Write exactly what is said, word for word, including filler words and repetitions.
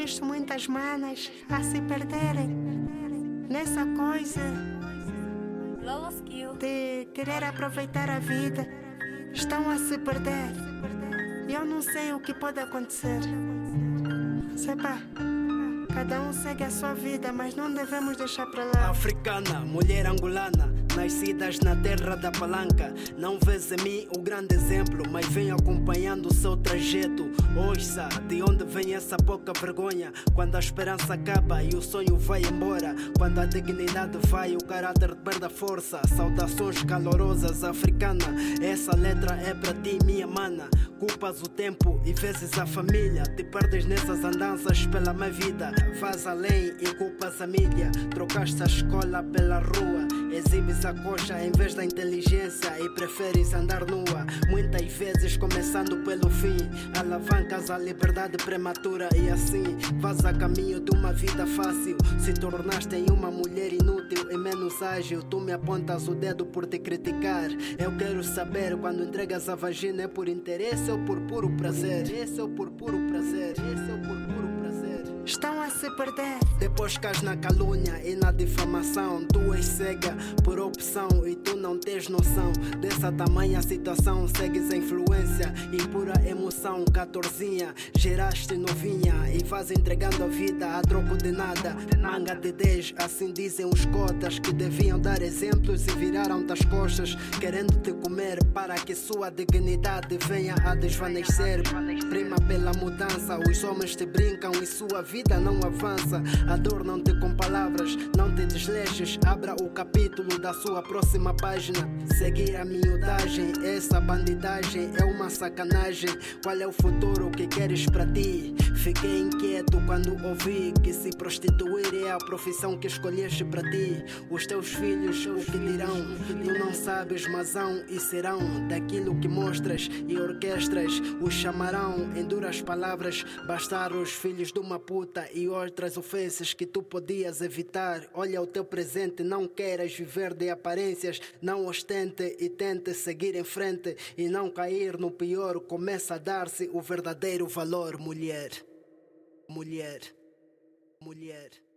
visto muitas manas a se perderem nessa coisa de querer aproveitar a vida. Estão a se perder. Eu não sei o que pode acontecer. Sepa, cada um segue a sua vida, mas não devemos deixar para lá. Africana, mulher angolana, nascidas na terra da palanca. Não vês em mim o grande exemplo, mas vem acompanhando o seu trajeto. Ouça, de onde vem essa pouca vergonha? Quando a esperança acaba e o sonho vai embora, quando a dignidade vai, o caráter perde a força. Saudações calorosas, africana, essa letra é para ti, minha mana. Culpas o tempo e vezes a família, te perdes nessas andanças pela má vida. Vas além e culpas a mídia, trocaste a escola pela rua. Exibes a coxa em vez da inteligência e preferes andar nua. Muitas vezes começando pelo fim, alavancas a liberdade prematura. E assim vas a caminho de uma vida fácil. Se tornaste em uma mulher inútil e menos ágil. Tu me apontas o dedo por te criticar. Eu quero saber, quando entregas a vagina, é por interesse ou por puro prazer? Esse é o por puro prazer. Esse é o por puro prazer. Estão a se perder. Depois cais na calúnia e na difamação. Tu és cega por opção e tu não tens noção dessa tamanha situação. Segues a influência e pura emoção. Catorzinha, geraste novinha e vais entregando a vida a troco de nada. Manga de dez, assim dizem os cotas, que deviam dar exemplos e viraram-te as costas, querendo te comer para que sua dignidade venha a desvanecer. Prima pela mudança, os homens te brincam e sua vida não avança. Adornam-te com palavras, não te desleixes. Abra o capítulo da sua próxima página. Seguir a miudagem, essa bandidagem é uma sacanagem. Qual é o futuro que queres para ti? Fiquei inquieto quando ouvi que se prostituir é a profissão que escolheste para ti. Os teus filhos o que dirão? Tu não sabes, mas hão e serão daquilo que mostras e orquestras. Os chamarão em duras palavras. Bastaram os filhos de uma puta e outras ofensas que tu podias evitar. Olha o teu presente, não queiras viver de aparências. Não ostente e tente seguir em frente e não cair no pior. Começa a dar-se o verdadeiro valor, mulher. Mulher. Mulher.